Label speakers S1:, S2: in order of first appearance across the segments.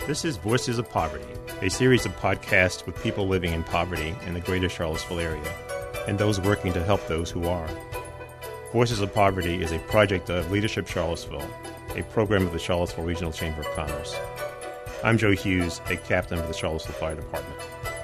S1: This is Voices of Poverty, a series of podcasts with people living in poverty in the greater Charlottesville area and those working to help those who are. Voices of Poverty is a project of Leadership Charlottesville, a program of the Charlottesville Regional Chamber of Commerce. I'm Joe Hughes, a captain of the Charlottesville Fire Department.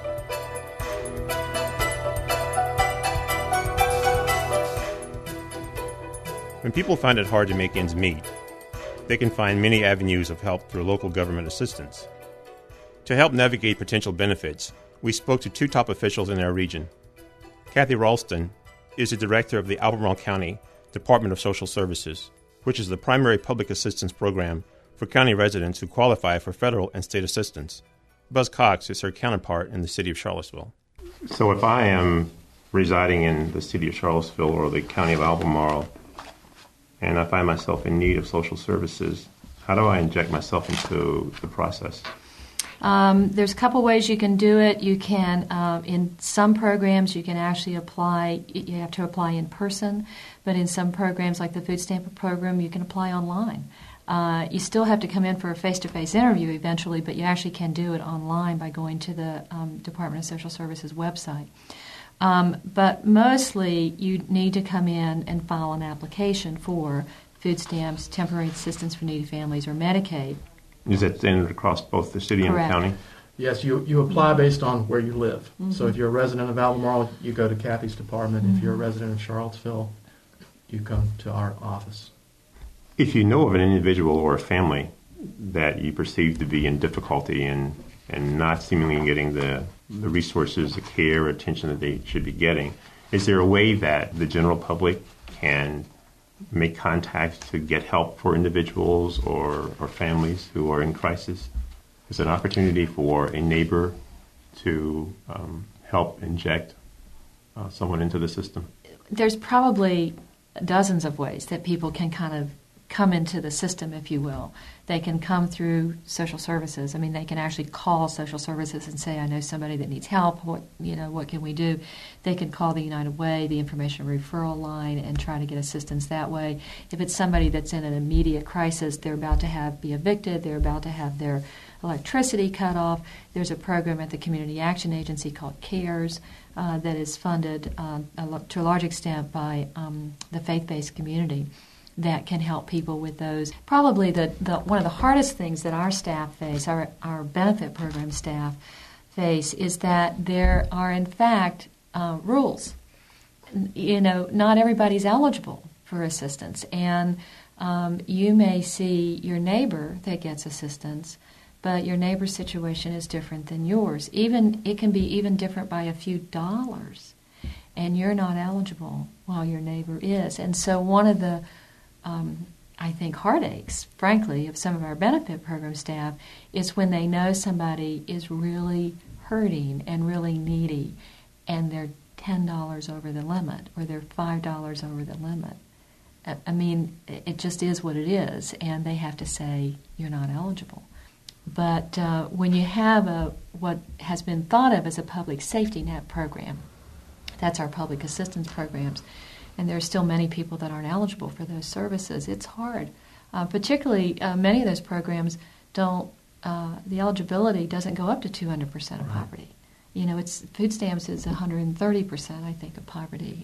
S1: When people find it hard to make ends meet, they can find many avenues of help through local government assistance. To help navigate potential benefits, we spoke to two top officials in our region. Kathy Ralston is the director of the Albemarle County Department of Social Services, which is the primary public assistance program for county residents who qualify for federal and state assistance. Buzz Cox is her counterpart in the city of Charlottesville. So if I am residing in the city of Charlottesville or the county of Albemarle, and I find myself in need of social services, how do I inject myself into the process?
S2: There's a couple ways you can do it. You can, in some programs, you can actually apply. You have to apply in person, but in some programs, like the food stamp program, you can apply online. You still have to come in for a face-to-face interview eventually, but you actually can do it online by going to the Department of Social Services website. But mostly you need to come in and file an application for food stamps, temporary assistance for needy families, or Medicaid.
S1: Is that standard across both the city
S2: Correct.
S1: and the county?
S3: Yes, you apply based on where you live. Mm-hmm. So if you're a resident of Albemarle, you go to Kathy's department. Mm-hmm. If you're a resident of Charlottesville, you come to our office.
S1: If you know of an individual or a family that you perceive to be in difficulty and not seemingly getting the resources, the care, or attention that they should be getting, is there a way that the general public can make contact to get help for individuals or families who are in crisis? Is it an opportunity for a neighbor to help inject someone into the system?
S2: There's probably dozens of ways that people can kind of come into the system, if you will. They can come through social services. I mean, they can actually call social services and say, I know somebody that needs help. What can we do? They can call the United Way, the information referral line, and try to get assistance that way. If it's somebody that's in an immediate crisis, they're about to be evicted, they're about to have their electricity cut off, there's a program at the Community Action Agency called CARES that is funded to a large extent by the faith-based community that can help people with those. Probably one of the hardest things that our staff face, our benefit program staff face, is that there are in fact rules. Not everybody's eligible for assistance, and you may see your neighbor that gets assistance, but your neighbor's situation is different than yours. It can be even different by a few dollars, and you're not eligible while your neighbor is. And so one of the I think heartaches, frankly, of some of our benefit program staff is when they know somebody is really hurting and really needy and they're $10 over the limit or they're $5 over the limit. I mean, it just is what it is, and they have to say, you're not eligible. But when you have what has been thought of as a public safety net program, that's our public assistance programs, and there are still many people that aren't eligible for those services. It's hard. Particularly, many of those programs don't, the eligibility doesn't go up to 200% of poverty. It's food stamps is 130%, I think, of poverty.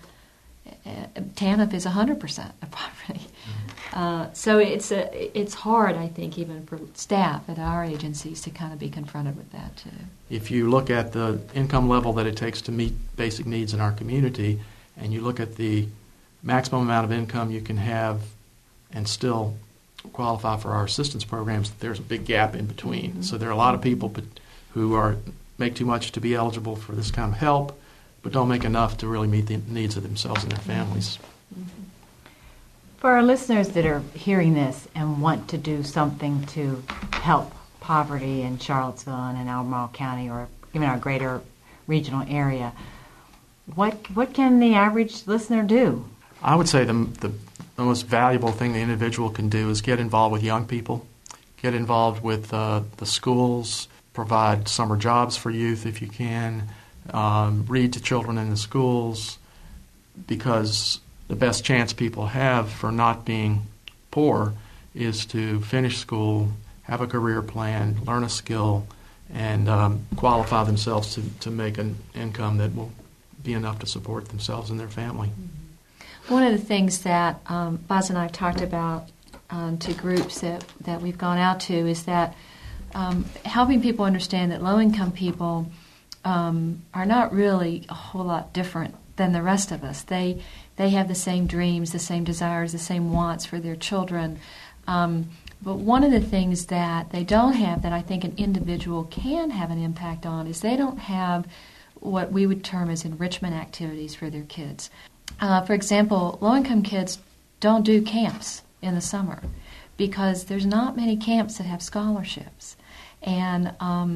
S2: TANF is 100% of poverty. So it's hard, I think, even for staff at our agencies to kind of be confronted with that, too.
S3: If you look at the income level that it takes to meet basic needs in our community, and you look at the maximum amount of income you can have and still qualify for our assistance programs, there's a big gap in between. Mm-hmm. So there are a lot of people who make too much to be eligible for this kind of help, but don't make enough to really meet the needs of themselves and their families.
S4: Mm-hmm. For our listeners that are hearing this and want to do something to help poverty in Charlottesville and in Albemarle County or even our greater regional area, what can the average listener do?
S3: I would say the most valuable thing the individual can do is get involved with young people, get involved with the schools, provide summer jobs for youth if you can, read to children in the schools, because the best chance people have for not being poor is to finish school, have a career plan, learn a skill, and qualify themselves to make an income that will be enough to support themselves and their family.
S2: One of the things that Boz and I have talked about to groups that we've gone out to is that helping people understand that low-income people are not really a whole lot different than the rest of us. They have the same dreams, the same desires, the same wants for their children. But one of the things that they don't have that I think an individual can have an impact on is they don't have what we would term as enrichment activities for their kids. For example, low-income kids don't do camps in the summer because there's not many camps that have scholarships. And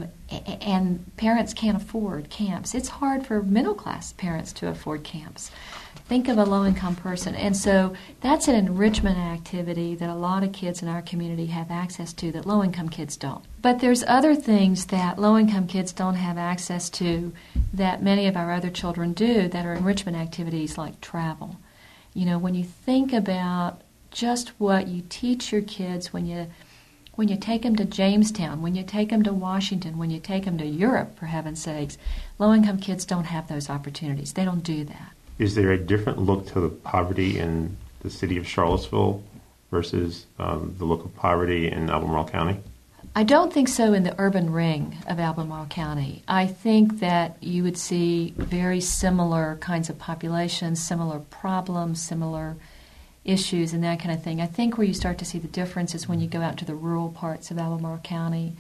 S2: parents can't afford camps. It's hard for middle-class parents to afford camps. Think of a low-income person. And so that's an enrichment activity that a lot of kids in our community have access to that low-income kids don't. But there's other things that low-income kids don't have access to that many of our other children do that are enrichment activities like travel. You know, when you think about just what you teach your kids when you take them to Jamestown, when you take them to Washington, when you take them to Europe, for heaven's sakes, low-income kids don't have those opportunities. They don't do that.
S1: Is there a different look to the poverty in the city of Charlottesville versus the look of poverty in Albemarle County?
S2: I don't think so in the urban ring of Albemarle County. I think that you would see very similar kinds of populations, similar problems, similar issues and that kind of thing. I think where you start to see the difference is when you go out to the rural parts of Albemarle County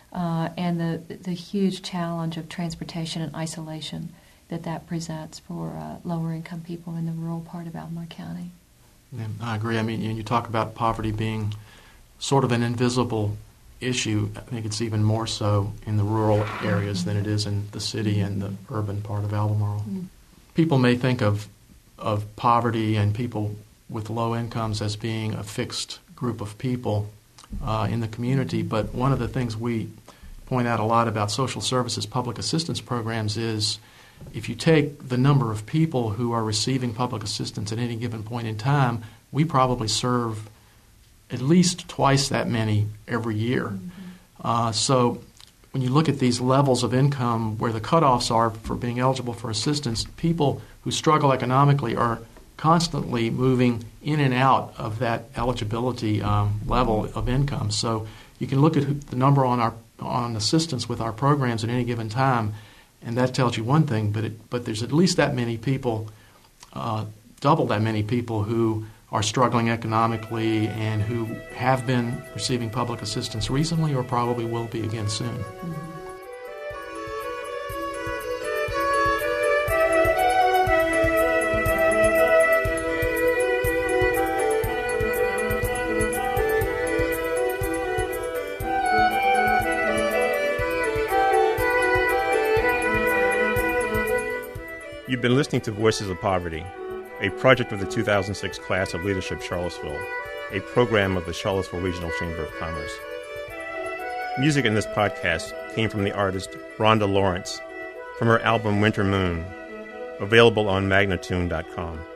S2: and the huge challenge of transportation and isolation that presents for lower income people in the rural part of Albemarle County.
S3: Yeah, I agree. I mean, you talk about poverty being sort of an invisible issue. I think it's even more so in the rural areas than it is in the city and the urban part of Albemarle. Mm. People may think of poverty and people with low incomes as being a fixed group of people in the community, but one of the things we point out a lot about social services public assistance programs is if you take the number of people who are receiving public assistance at any given point in time, we probably serve at least twice that many every year. Mm-hmm. So when you look at these levels of income where the cutoffs are for being eligible for assistance, people who struggle economically are constantly moving in and out of that eligibility level of income. So you can look at the number on assistance with our programs at any given time, and that tells you one thing, but there's at least that many people, double that many people who are struggling economically and who have been receiving public assistance recently or probably will be again soon. Mm-hmm.
S1: You've been listening to Voices of Poverty, a project of the 2006 class of Leadership Charlottesville, a program of the Charlottesville Regional Chamber of Commerce. Music in this podcast came from the artist Rhonda Lawrence from her album Winter Moon, available on Magnatune.com.